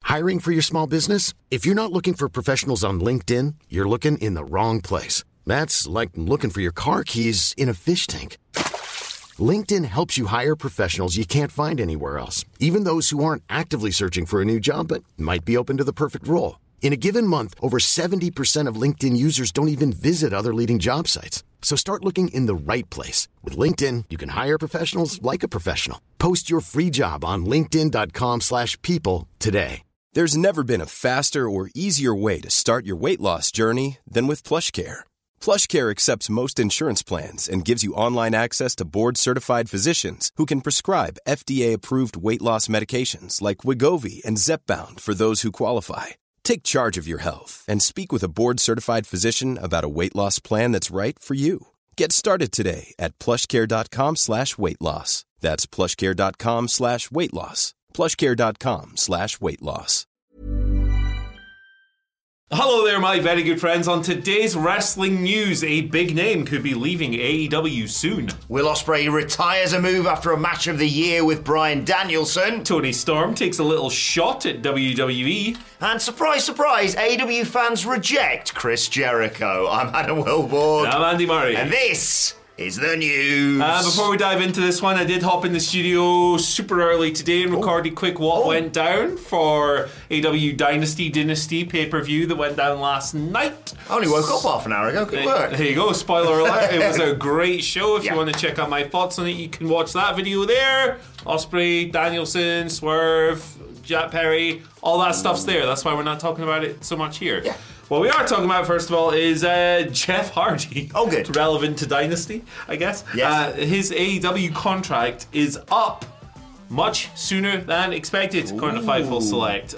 Hiring for your small business? If you're not looking for professionals on LinkedIn, you're looking in the wrong place. That's like looking for your car keys in a fish tank. LinkedIn helps you hire professionals you can't find anywhere else, even those who aren't actively searching for a new job but might be open to the perfect role. In a given month, over 70% of LinkedIn users don't even visit other leading job sites. So start looking in the right place. With LinkedIn, you can hire professionals like a professional. Post your free job on linkedin.com/people today. There's never been a faster or easier way to start your weight loss journey than with PlushCare. PlushCare accepts most insurance plans and gives you online access to board-certified physicians who can prescribe FDA-approved weight loss medications like Wegovy and Zepbound for those who qualify. Take charge of your health and speak with a board-certified physician about a weight loss plan that's right for you. Get started today at plushcare.com/weight loss. That's plushcare.com/weight loss. plushcare.com/weight loss. Hello there, my very good friends. On today's wrestling news, a big name could be leaving AEW soon. Will Ospreay retires a move after a match of the year with Bryan Danielson. Tony Storm takes a little shot at WWE. And surprise, surprise, AEW fans reject Chris Jericho. I'm Adam Wilborg. I'm Andy Murray. And this is the news. Before we dive into this one, I did hop in the studio super early today and record a quick what went down for AEW Dynasty pay-per-view that went down last night. I only woke up half an hour ago. Good work. There you go. Spoiler alert. It was a great show. If you want to check out my thoughts on it, you can watch that video there. Ospreay, Danielson, Swerve, Jack Perry, all that stuff's there. That's why we're not talking about it so much here. Yeah. What we are talking about, first of all, is Jeff Hardy. Oh, good. Relevant to Dynasty, I guess. Yes. His AEW contract is up much sooner than expected, according to Fightful Select.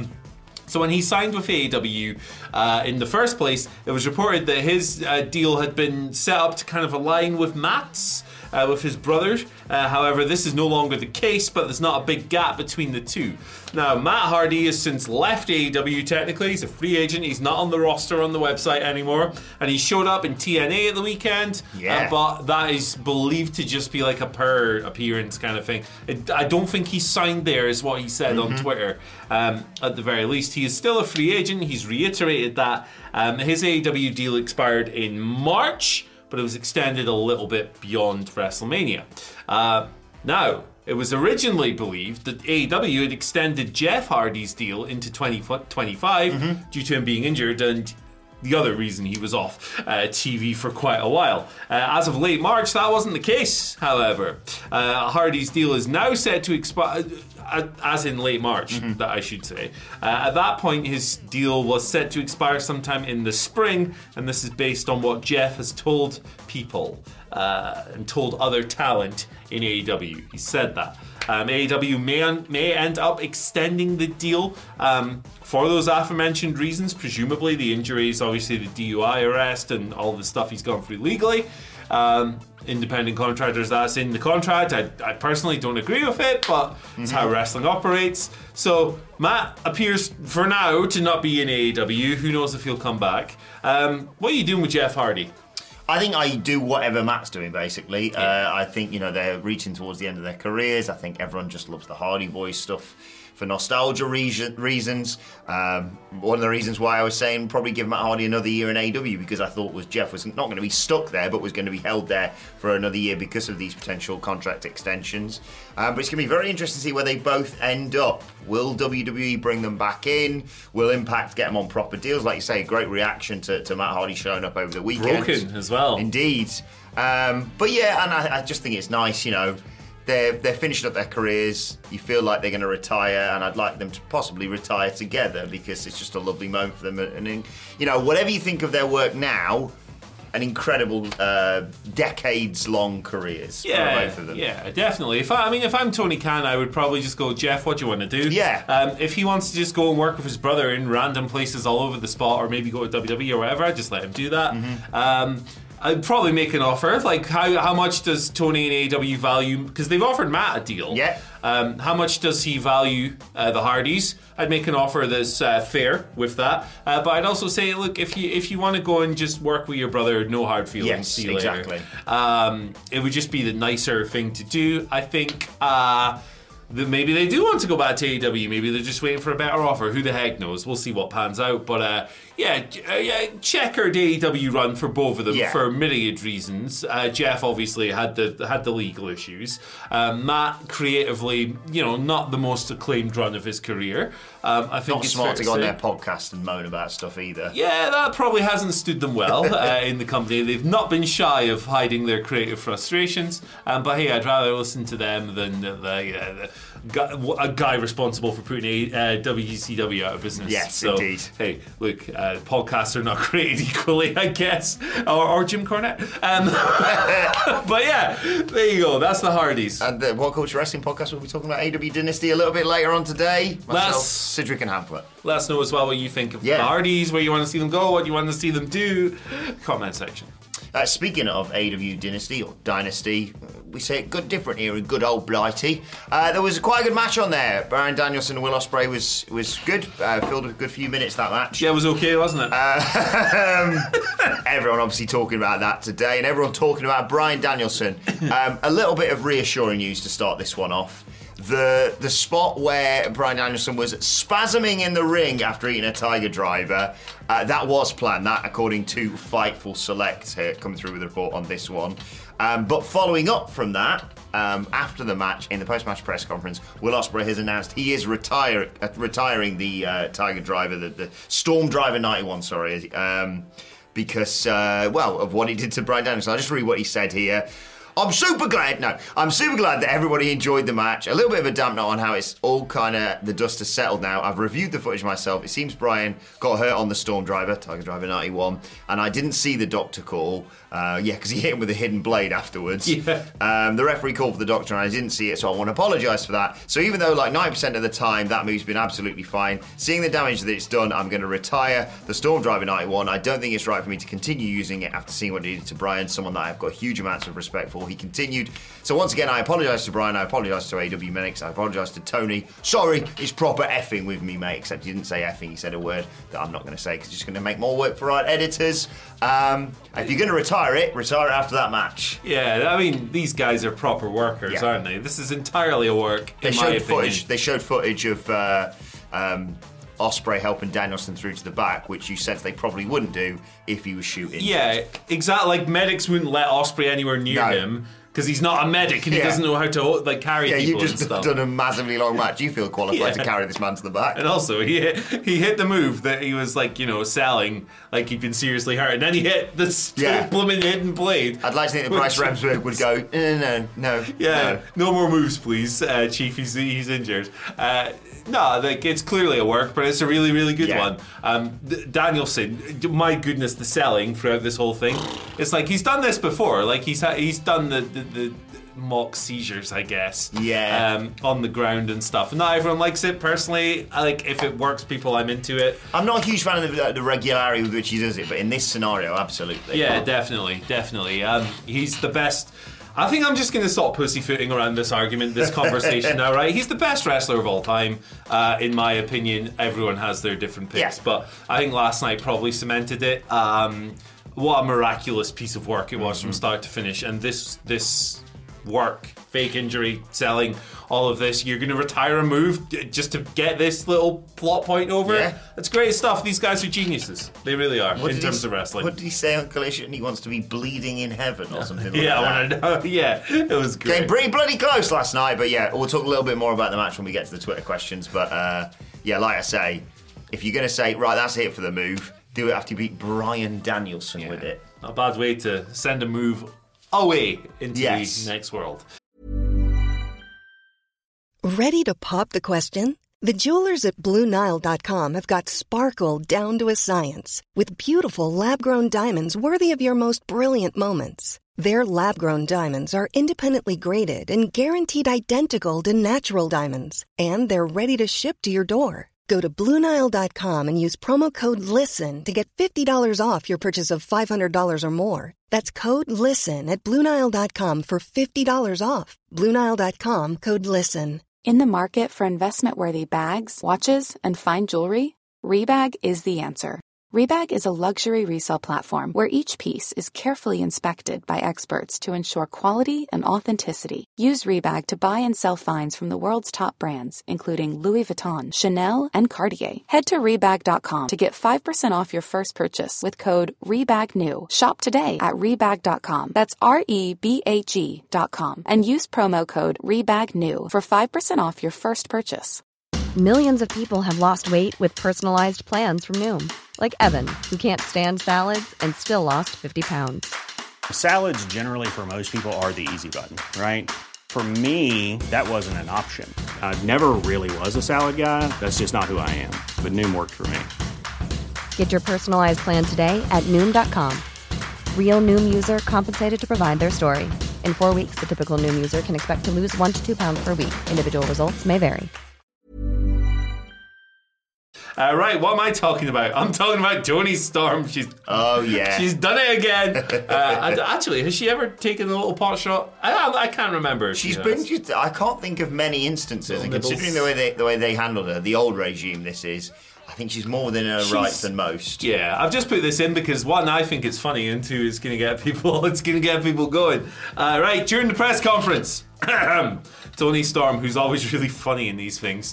So when he signed with AEW, in the first place, it was reported that his deal had been set up to kind of align with Matt's, with his brother. However, this is no longer the case, but there's not a big gap between the two. Now, Matt Hardy has since left AEW technically. He's a free agent. He's not on the roster on the website anymore. And he showed up in TNA at the weekend. Yeah. But that is believed to just be like a per appearance kind of thing. I don't think he signed there, is what he said on Twitter. At the very least, he is still a free agent. He's reiterated that. His AEW deal expired in March, but it was extended a little bit beyond WrestleMania. Now, it was originally believed that AEW had extended Jeff Hardy's deal into 2025 due to him being injured and the other reason he was off TV for quite a while. As of late March, that wasn't the case, however. Hardy's deal is now set to expire, as in late March, that I should say. At that point, his deal was set to expire sometime in the spring, and this is based on what Jeff has told people and told other talent in AEW. He said that. AEW may end up extending the deal for those aforementioned reasons, presumably the injuries, obviously the DUI arrest and all the stuff he's gone through legally. Independent contractors, that's in the contract. I personally don't agree with it, but it's how wrestling operates. So Matt appears for now to not be in AEW. Who knows if he'll come back. What are you doing with Jeff Hardy? I think I do whatever Matt's doing, basically. Yeah. I think, they're reaching towards the end of their careers. I think everyone just loves the Hardy Boys stuff for nostalgia reasons. One of the reasons why I was saying probably give Matt Hardy another year in AEW, because I thought Jeff was not going to be stuck there, but was going to be held there for another year because of these potential contract extensions. But it's going to be very interesting to see where they both end up. Will WWE bring them back in? Will Impact get them on proper deals? Like you say, great reaction to Matt Hardy showing up over the weekend. Broken as well. Indeed. But yeah, and I just think it's nice, They're finishing up their careers. You feel like they're going to retire, and I'd like them to possibly retire together because it's just a lovely moment for them. And whatever you think of their work now, an incredible decades-long careers for both of them. Yeah, definitely. If I'm Tony Khan, I would probably just go, Jeff, what do you want to do? Yeah. If he wants to just go and work with his brother in random places all over the spot, or maybe go to WWE or whatever, I'd just let him do that. I'd probably make an offer. Like, how much does Tony and AEW value? Because they've offered Matt a deal. Yeah. How much does he value the Hardys? I'd make an offer that's fair with that. But I'd also say, look, if you want to go and just work with your brother, no hard feelings. Yes, see you later. exactly. It would just be the nicer thing to do. I think maybe they do want to go back to AEW. Maybe they're just waiting for a better offer. Who the heck knows? We'll see what pans out. But checkered AEW run for both of them for myriad reasons. Jeff obviously had the legal issues. Matt creatively, not the most acclaimed run of his career. I think not it's smart to go on say. their podcast and moan about stuff either. Yeah, that probably hasn't stood them well in the company. They've not been shy of hiding their creative frustrations. But hey, I'd rather listen to them than a guy responsible for putting WCW out of business. Yes, so, indeed. Hey, look, podcasts are not created equally, I guess, or Jim Cornette. But yeah, there you go. That's the Hardys. And the What Culture Wrestling podcast, we'll be talking about AEW Dynasty a little bit later on today. Myself, Sidrick and Hamlet. Let us know as well what you think of the Hardys, where you want to see them go, what you want to see them do. Comment section. Speaking of AEW Dynasty or Dynasty, we say it good different here in good old Blighty. There was quite a good match on there. Bryan Danielson and Will Ospreay was good. Filled a good few minutes, that match. Yeah, it was okay, wasn't it? Everyone obviously talking about that today, and everyone talking about Bryan Danielson. A little bit of reassuring news to start this one off. The spot where Bryan Danielson was spasming in the ring after eating a Tiger Driver, that was planned. That, according to Fightful Select, here, coming through with a report on this one. But following up from that, after the match, in the post-match press conference, Will Ospreay has announced he is retiring the Tiger Driver, the Storm Driver 91, because, of what he did to Bryan Danielson. I'll just read what he said here. I'm super glad that everybody enjoyed the match. A little bit of a damp note on how it's all kind of, the dust has settled now. I've reviewed the footage myself. It seems Bryan got hurt on the Storm Driver, Tiger Driver 91, and I didn't see the doctor call. Because he hit him with a hidden blade afterwards. Yeah. The referee called for the doctor and I didn't see it, so I want to apologise for that. So even though 90% of the time that move's been absolutely fine, seeing the damage that it's done, I'm going to retire the Storm Driver 91. I don't think it's right for me to continue using it after seeing what he did to Bryan, someone that I've got huge amounts of respect for. He continued. So once again, I apologise to Bryan, I apologise to AW Menix, I apologise to Tony. Sorry, it's proper effing with me, mate, except he didn't say effing, he said a word that I'm not going to say because it's just going to make more work for our editors. If you're going to retire it after that match. Yeah, I mean, these guys are proper workers, aren't they? This is entirely a work, in my opinion. They showed footage of Ospreay helping Danielson through to the back, which you sense they probably wouldn't do if he was shooting. Yeah, exactly. Like, medics wouldn't let Ospreay anywhere near him. Because he's not a medic and he doesn't know how to carry people and stuff. Yeah, you've just done a massively long match. You feel qualified to carry this man to the back. And also, he hit the move that he was selling, like he'd been seriously hurt. And then he hit the blooming hidden blade. I'd like to think that Bryce Remsburg would go, no. Yeah, no more moves, please, Chief. He's injured. No, it's clearly a work, but it's a really, really good one. Danielson, my goodness, the selling throughout this whole thing. It's like he's done this before. Like he's done the mock seizures, I guess. Yeah. On the ground and stuff. Not everyone likes it. Personally, if it works, people, I'm into it. I'm not a huge fan of the regularity with which he does it, but in this scenario, absolutely. Yeah, definitely. He's the best. I think I'm just going to stop pussyfooting around this argument, this conversation now, right? He's the best wrestler of all time, in my opinion. Everyone has their different picks, but I think last night probably cemented it. What a miraculous piece of work it was from start to finish. And this work, fake injury, selling, all of this, you're going to retire a move just to get this little plot point over. Yeah. That's great stuff. These guys are geniuses. They really are, in terms of wrestling. What did he say on Collision? He wants to be bleeding in heaven or something like that. I want to know. Yeah, it was great. Came pretty bloody close last night, but we'll talk a little bit more about the match when we get to the Twitter questions. But like I say, if you're going to say, right, that's it for the move, do it after you beat Bryan Danielson with it. Not a bad way to send a move away into the next world. Ready to pop the question? The jewelers at BlueNile.com have got sparkle down to a science with beautiful lab-grown diamonds worthy of your most brilliant moments. Their lab-grown diamonds are independently graded and guaranteed identical to natural diamonds, and they're ready to ship to your door. Go to BlueNile.com and use promo code LISTEN to get $50 off your purchase of $500 or more. That's code LISTEN at BlueNile.com for $50 off. BlueNile.com, code LISTEN. In the market for investment-worthy bags, watches, and fine jewelry, Rebag is the answer. Rebag is a luxury resale platform where each piece is carefully inspected by experts to ensure quality and authenticity. Use Rebag to buy and sell finds from the world's top brands, including Louis Vuitton, Chanel, and Cartier. Head to Rebag.com to get 5% off your first purchase with code REBAGNEW. Shop today at Rebag.com. That's REBAG.com. And use promo code REBAGNEW for 5% off your first purchase. Millions of people have lost weight with personalized plans from Noom. Like Evan, who can't stand salads and still lost 50 pounds. Salads generally for most people are the easy button, right? For me, that wasn't an option. I never really was a salad guy. That's just not who I am. But Noom worked for me. Get your personalized plan today at Noom.com. Real Noom user compensated to provide their story. In 4 weeks, the typical Noom user can expect to lose 1 to 2 pounds per week. Individual results may vary. Right, what am I talking about? I'm talking about Toni Storm. She's done it again. Actually, has she ever taken a little pot shot? I can't remember. I can't think of many instances, and considering the way they handled her, the old regime this is, I think she's more within her rights than most. Yeah, I've just put this in because one, I think it's funny, and two, it's going to get people going. Right, during the press conference, Toni Storm, who's always really funny in these things,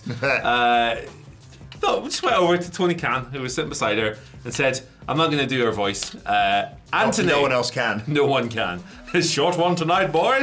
just went over to Tony Khan, who was sitting beside her, and said, I'm not going to do her voice. Anthony. No one else can. No one can. Short one tonight, boys.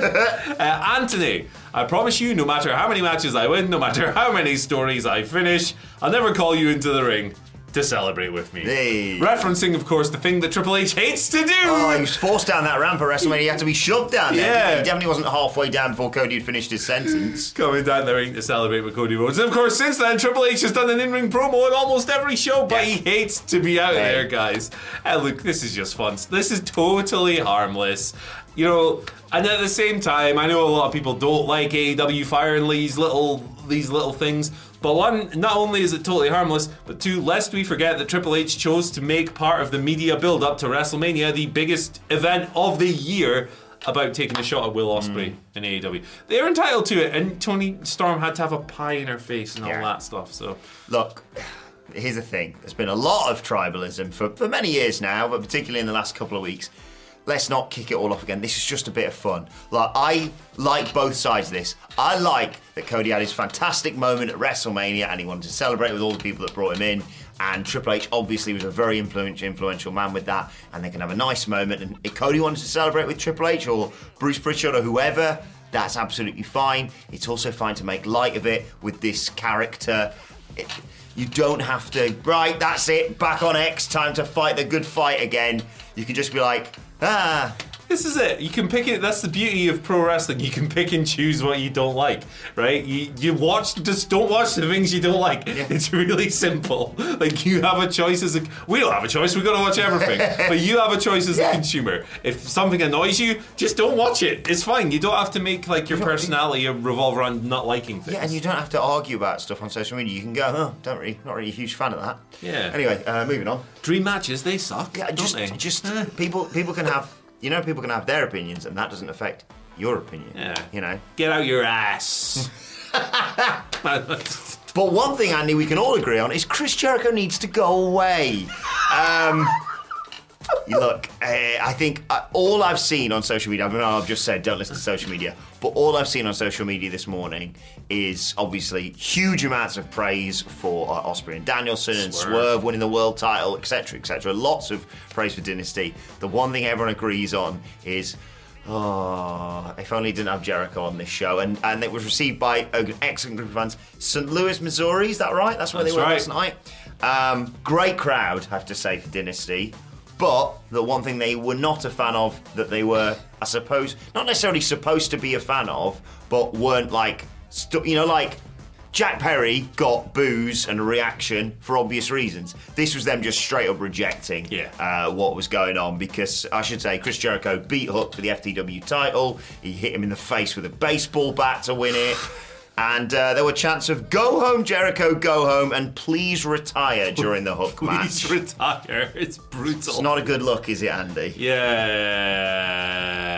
Anthony, I promise you, no matter how many matches I win, no matter how many stories I finish, I'll never call you into the ring to celebrate with me. Hey. Referencing, of course, the thing that Triple H hates to do. Oh, he was forced down that ramp at WrestleMania. He had to be shoved down there. Yeah. He definitely wasn't halfway down before Cody had finished his sentence. Coming down the ring to celebrate with Cody Rhodes. And of course, since then, Triple H has done an in-ring promo on almost every show, but he hates to be out there, guys. Look, this is just fun. This is totally harmless. You know, and at the same time, I know a lot of people don't like AEW firing these little things. But one, not only is it totally harmless, but two, lest we forget that Triple H chose to make part of the media build-up to WrestleMania the biggest event of the year about taking a shot at Will Ospreay in AEW. They're entitled to it, and Toni Storm had to have a pie in her face and all that stuff. So, look, here's the thing. There's been a lot of tribalism for many years now, but particularly in the last couple of weeks. Let's not kick it all off again. This is just a bit of fun. I like both sides of this. I like that Cody had his fantastic moment at WrestleMania and he wanted to celebrate with all the people that brought him in. And Triple H obviously was a very influential man with that. And they can have a nice moment. And if Cody wanted to celebrate with Triple H or Bruce Pritchard or whoever, that's absolutely fine. It's also fine to make light of it with this character. You don't have to, right, that's it, back on X, time to fight the good fight again. You can just be like, this is it. You can pick it. That's the beauty of pro wrestling. You can pick and choose what you don't like, right? You watch, just don't watch the things you don't like. Yeah. It's really simple. Like, you have a choice we don't have a choice. We got to watch everything. But you have a choice as a consumer. If something annoys you, just don't watch it. It's fine. You don't have to make like your personality revolve around not liking things. Yeah, and you don't have to argue about stuff on social media. You can go, not really a huge fan of that. Yeah. Anyway, moving on. Dream matches, they suck. Yeah, people can have. People can have their opinions, and that doesn't affect your opinion. Yeah. You know? Get out your ass. But one thing, Andy, we can all agree on is Chris Jericho needs to go away. Look, I think all I've seen on social media, I mean, I've just said don't listen to social media, but all I've seen on social media this morning is obviously huge amounts of praise for Ospreay and Danielson and Swerve winning the world title, etc., etc. Lots of praise for Dynasty. The one thing everyone agrees on is, if only didn't have Jericho on this show. And it was received by an excellent group of fans. St. Louis, Missouri, is that right? That's where they were last night. Great crowd, I have to say, for Dynasty. But the one thing they were not a fan of, that they were, I suppose, not necessarily supposed to be a fan of, but weren't like Jack Perry got boos and a reaction for obvious reasons. This was them just straight up rejecting what was going on, because I should say Chris Jericho beat Hook for the FTW title. He hit him in the face with a baseball bat to win it. And there were chants of "Go home, Jericho, go home," and "Please retire" during the Hook match. Please retire. It's brutal. It's not a good look, is it, Andy?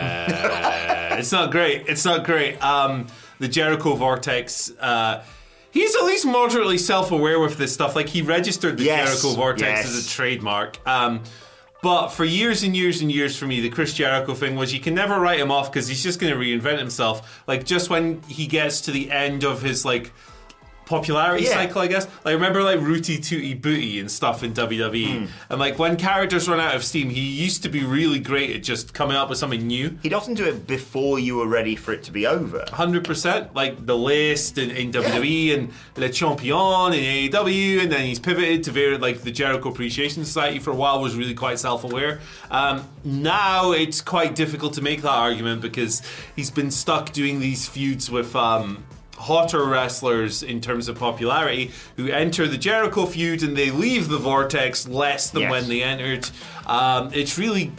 Yeah. It's not great. The Jericho Vortex. He's at least moderately self-aware with this stuff. Like, he registered the Jericho Vortex as a trademark. But for years and years and years for me, the Chris Jericho thing was you can never write him off because he's just going to reinvent himself. Like, just when he gets to the end of his, like, popularity cycle, I guess. Like, remember, like, Rooty Tooty Booty and stuff in WWE? And, like, when characters run out of steam, he used to be really great at just coming up with something new. He'd often do it before you were ready for it to be over. 100%. Like, The List in WWE and Le Champion in AEW, and then he's pivoted to the Jericho Appreciation Society for a while, was really quite self-aware. Now it's quite difficult to make that argument because he's been stuck doing these feuds with hotter wrestlers in terms of popularity who enter the Jericho feud and they leave the Vortex less than when they entered. It's really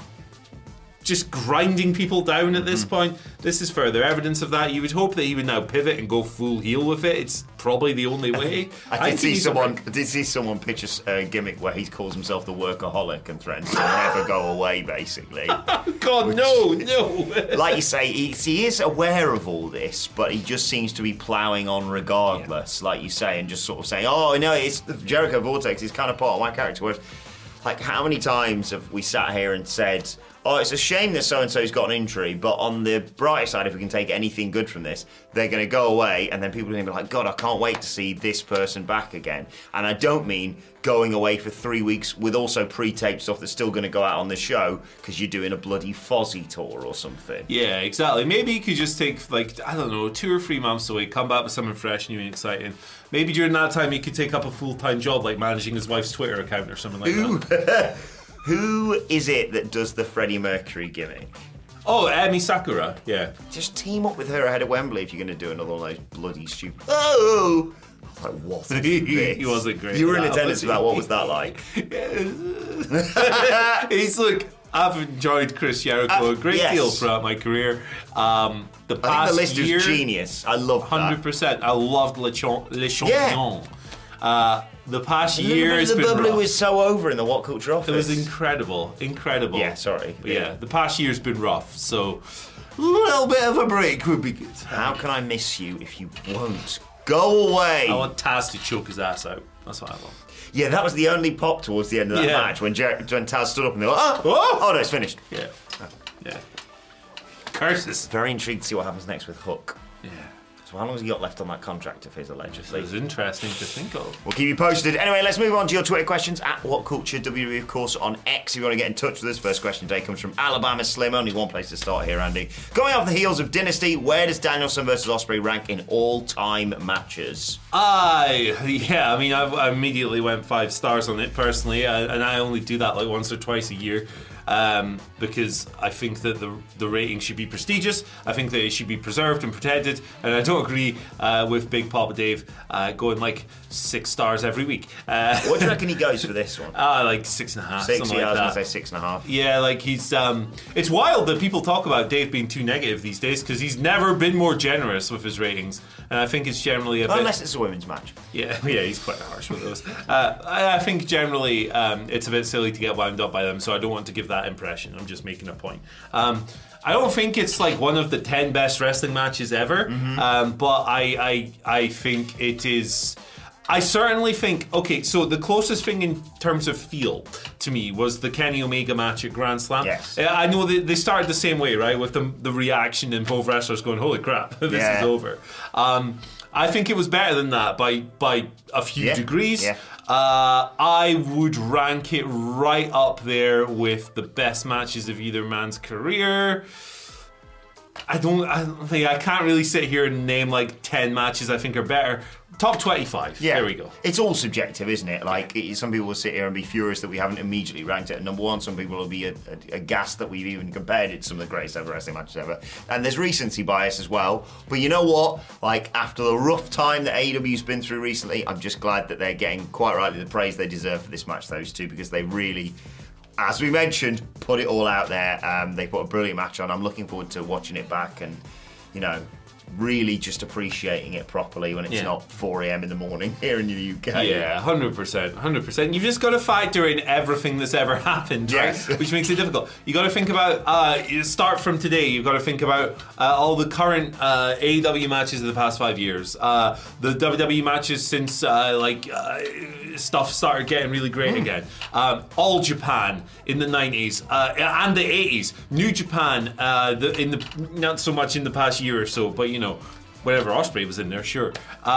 just grinding people down at this point. This is further evidence of that. You would hope that he would now pivot and go full heel with it. It's probably the only way. I did see someone pitch a gimmick where he calls himself the workaholic and threatens to never go away, basically. God, no. Like you say, he is aware of all this, but he just seems to be ploughing on regardless, like you say, and just sort of saying, oh, no, it's the Jericho Vortex is kind of part of my character. Whereas, like, how many times have we sat here and said, oh, it's a shame that so-and-so's got an injury, but on the brighter side, if we can take anything good from this, they're going to go away, and then people are going to be like, God, I can't wait to see this person back again. And I don't mean going away for 3 weeks with also pre-taped stuff that's still going to go out on the show because you're doing a bloody Fozzy tour or something. Yeah, exactly. Maybe you could just take, like, I don't know, 2 or 3 months away, come back with something fresh, new and exciting. Maybe during that time he could take up a full-time job, like managing his wife's Twitter account or something like that. Who is it that does the Freddie Mercury gimmick? Oh, Emi Sakura, yeah. Just team up with her ahead of Wembley if you're going to do another one of those bloody stupid... Oh! Like, what is this? He wasn't great. You were in attendance for that. What was that like? Look, I've enjoyed Chris Jericho a great deal throughout my career. I think the list is genius. I love that. 100%. I loved Le Champion. The past year has been rough. The bubbly was so over in the What Culture office. It was incredible. Yeah, sorry. But yeah, the past year's been rough, so a little bit of a break would be good. How can I miss you if you won't go away? I want Taz to choke his ass out. That's what I want. Yeah, that was the only pop towards the end of that match when Taz stood up and they were like, oh no, it's finished. Yeah. Curses. Very intrigued to see what happens next with Hook. Yeah. So how long has he got left on that contract of his, allegedly? It's interesting to think of. We'll keep you posted. Anyway, let's move on to your Twitter questions at WhatCultureWWE, of course, on X. If you want to get in touch with us, first question today comes from Alabama Slim. Only one place to start here, Andy. Going off the heels of Dynasty, where does Danielson versus Ospreay rank in all-time matches? I immediately went 5 stars on it personally, and I only do that like once or twice a year. Because I think that the rating should be prestigious. I think that it should be preserved and protected, and I don't agree with Big Papa Dave going like 6 stars every week. What do you reckon he goes for this one? Like 6.5. 6, something yeah, like I that. was going to say 6.5. Yeah, like he's. It's wild that people talk about Dave being too negative these days because he's never been more generous with his ratings, and I think it's generally unless it's a women's match. Yeah, he's quite harsh with those. I think generally it's a bit silly to get wound up by them, so I don't want to give that impression. I'm just making a point. I don't think it's like one of the 10 best wrestling matches ever, but I think it is. I certainly think, okay, so the closest thing in terms of feel to me was the Kenny Omega match at Grand Slam. Yes. I know they started the same way, right, with the reaction and both wrestlers going, holy crap, this is over. I think it was better than that by a few degrees. Yeah. I would rank it right up there with the best matches of either man's career. I can't really sit here and name like 10 matches I think are better. Top 25. Yeah. There we go. It's all subjective, isn't it? Like, some people will sit here and be furious that we haven't immediately ranked it at number 1. Some people will be aghast that we've even compared it to some of the greatest ever wrestling matches ever. And there's recency bias as well. But you know what? Like, after the rough time that AEW's been through recently, I'm just glad that they're getting quite rightly the praise they deserve for this match, those two, because they really, as we mentioned, put it all out there. They put a brilliant match on. I'm looking forward to watching it back and, you know, really just appreciating it properly when it's not 4 a.m. in the morning here in the UK. Yeah, 100%. You've just got to factor in everything that's ever happened, right? Yes. Which makes it difficult. You got to think about, start from today, you've got to think about all the current AEW matches of the past 5 years. The WWE matches since stuff started getting really great again. All Japan in the 90s and the 80s. New Japan, not so much in the past year or so, but whenever Ospreay was in there, sure.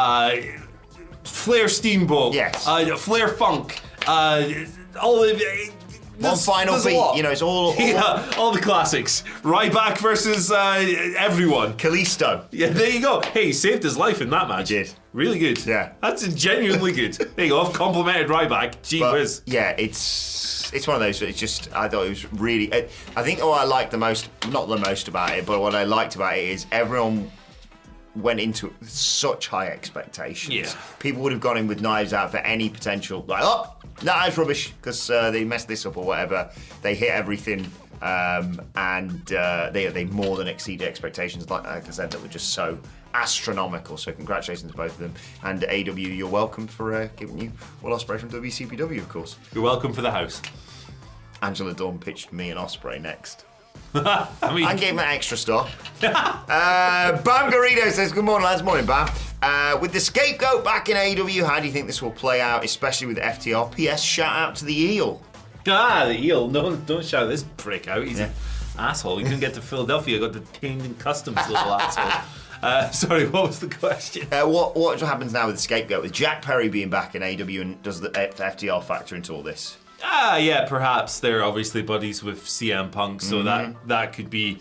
Flair Steamboat, yes. Flair Funk, all of One final beat, it's all all the classics. Ryback versus everyone. Kalisto. Yeah, there you go. Hey, he saved his life in that match. He did. Really good. Yeah. That's genuinely good. There you go. I've complimented Ryback. Gee whiz. Yeah, it's one of those. It's just, I thought it was really. I think what I liked the most, not the most about it, but what I liked about it is everyone went into it with such high expectations. Yeah. People would have gone in with knives out for any potential, like, oh, no, it's rubbish because they messed this up or whatever. They hit everything, and they more than exceeded expectations. Like I said, that were just so astronomical. So congratulations to both of them. And AW, you're welcome for giving you Will Ospreay from WCPW, of course. You're welcome for the house. Angela Dawn pitched me and Ospreay next. I gave him an extra star. Bam Garrido says, good morning, lads. Morning, Bam. With the scapegoat back in AEW, how do you think this will play out, especially with FTR? P.S. Shout out to the Eel. The Eel. No, don't shout this prick out. He's an asshole. He couldn't get to Philadelphia. Got detained in customs, little asshole. Sorry, what was the question? What happens now with the scapegoat? With Jack Perry being back in AEW, and does the FTR factor into all this? Yeah, perhaps they're obviously buddies with CM Punk, so that could be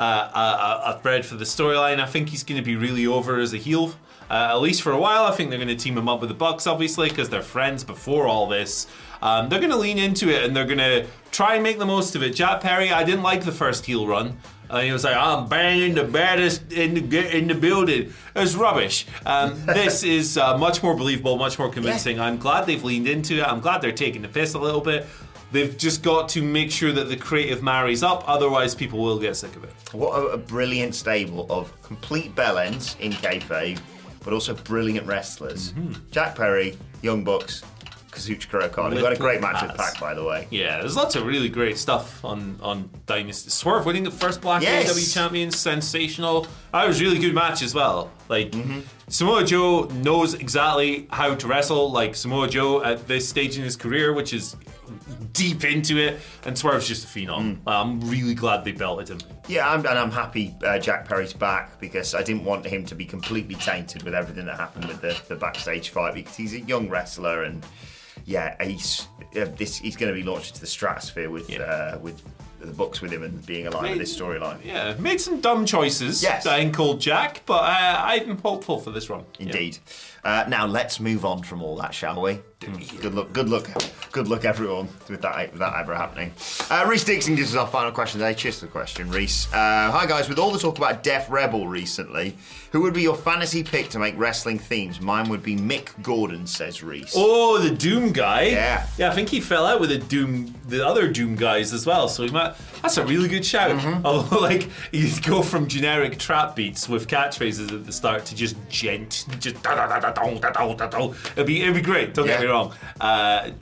a thread for the storyline. I think he's going to be really over as a heel, at least for a while. I think they're going to team him up with the Bucks, obviously, because they're friends before all this. They're going to lean into it, and they're going to try and make the most of it. Jack Perry, I didn't like the first heel run. He was like, I'm banging the baddest in the building. It was rubbish. This is much more believable, much more convincing. Yeah. I'm glad they've leaned into it. I'm glad they're taking the piss a little bit. They've just got to make sure that the creative marries up, otherwise people will get sick of it. What a brilliant stable of complete bellends in kayfabe, but also brilliant wrestlers. Jack Perry, Young Bucks, Kazuchika Okada, who had a great match with Pac, by the way. Yeah, there's lots of really great stuff on Dynasty. Swerve winning the first Black AEW champion, sensational. That was a really good match as well. Samoa Joe knows exactly how to wrestle, like Samoa Joe at this stage in his career, which is deep into it, and Swerve's just a phenom. I'm really glad they belted him. Yeah, I'm happy Jack Perry's back, because I didn't want him to be completely tainted with everything that happened with the backstage fight, because he's a young wrestler, and he's going to be launched into the stratosphere with the Bucks with him and being aligned with this storyline. Yeah, made some dumb choices. Yes, in Cold Jack, but I'm hopeful for this run. Indeed. Now let's move on from all that, shall we? Good luck, everyone, with that ever happening. Reese Dixon gives us our final question today. Cheers for the question, Reese. Hi guys, with all the talk about Def Rebel recently, who would be your fantasy pick to make wrestling themes? Mine would be Mick Gordon, says Reese. Oh, the Doom guy. Yeah, I think he fell out with the other Doom guys as well. So that's a really good shout. Although, you go from generic trap beats with catchphrases at the start to just da da da da da da da da. It'd be great. Don't get me wrong. I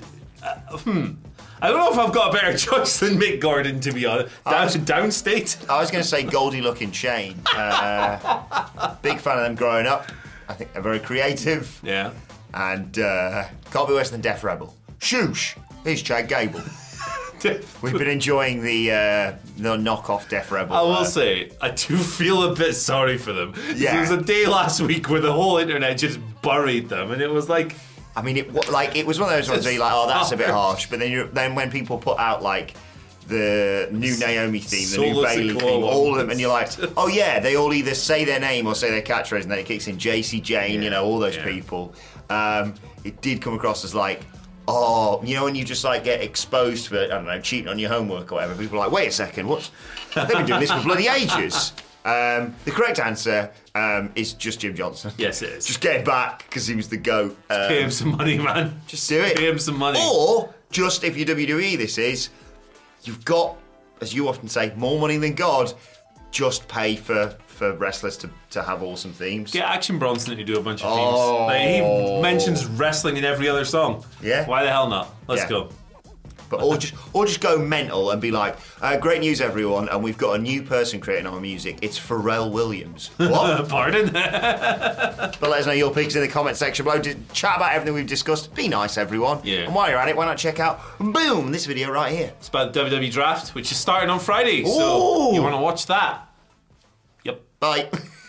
don't know if I've got a better choice than Mick Gordon, to be honest. Downstate. I was going to say Goldie Looking Chain. Big fan of them growing up. I think they're very creative. Yeah. And can't be worse than Def Rebel. Shoosh. Here's Chad Gable. We've been enjoying the knockoff Def Rebel. I will say, I do feel a bit sorry for them. Yeah. There was a day last week where the whole internet just buried them, and it was like... I mean, it was one of those ones where you're like, oh, that's a bit harsh. But then when people put out, the new Naomi theme, the new Bailey theme, all of them, and you're like, oh yeah, they all either say their name or say their catchphrase, and then it kicks in JC Jane, all those people. It did come across as when you just get exposed for, I don't know, cheating on your homework or whatever, people are like, wait a second, they've been doing this for bloody ages. The correct answer is just Jim Johnson. Yes, it is. Just get him back, because he was the GOAT. Pay him some money, man. Just do it. Pay him some money. Or, just if you're WWE, you've got, as you often say, more money than God. just pay for wrestlers to have awesome themes. Get Action Bronson to do a bunch of themes. Like, he mentions wrestling in every other song. Yeah. Why the hell not? Let's go. But or just go mental and be like, great news everyone, and we've got a new person creating our music. It's Pharrell Williams. What? Pardon? But let us know your picks in the comment section below. Chat about everything we've discussed. Be nice, everyone. Yeah. And while you're at it, why not check out, boom, this video right here. It's about the WWE Draft, which is starting on Friday. So you want to watch that? Yep. Bye.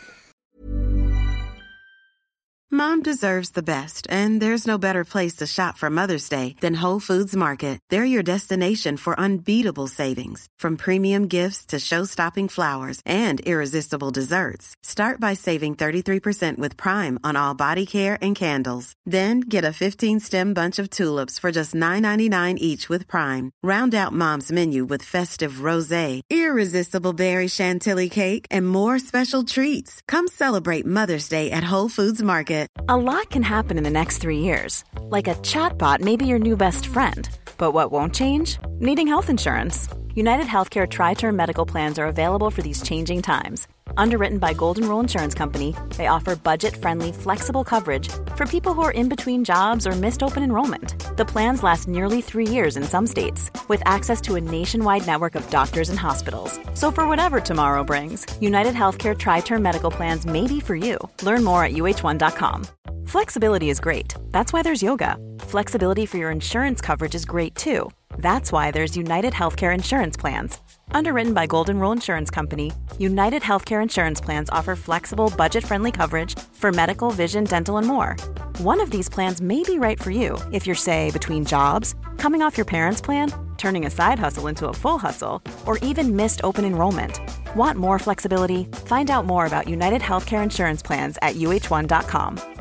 Mom deserves the best, and there's no better place to shop for Mother's Day than Whole Foods Market. They're your destination for unbeatable savings, from premium gifts to show-stopping flowers and irresistible desserts. Start by saving 33% with Prime on all body care and candles. Then get a 15-stem bunch of tulips for just $9.99 each with Prime. Round out Mom's menu with festive rosé, irresistible berry chantilly cake, and more special treats. Come celebrate Mother's Day at Whole Foods Market. A lot can happen in the next 3 years. Like a chatbot may be your new best friend. But what won't change? Needing health insurance. United Healthcare Tri-Term Medical Plans are available for these changing times. Underwritten by Golden Rule Insurance Company, they offer budget-friendly, flexible coverage for people who are in between jobs or missed open enrollment. The plans last nearly 3 years in some states, with access to a nationwide network of doctors and hospitals. So for whatever tomorrow brings, United Healthcare Tri-Term Medical Plans may be for you. Learn more at uh1.com. Flexibility is great. That's why there's yoga. Flexibility for your insurance coverage is great too. That's why there's United Healthcare Insurance Plans. Underwritten by Golden Rule Insurance Company, United Healthcare Insurance Plans offer flexible, budget-friendly coverage for medical, vision, dental, and more. One of these plans may be right for you if you're, say, between jobs, coming off your parents' plan, turning a side hustle into a full hustle, or even missed open enrollment. Want more flexibility? Find out more about United Healthcare Insurance Plans at uh1.com.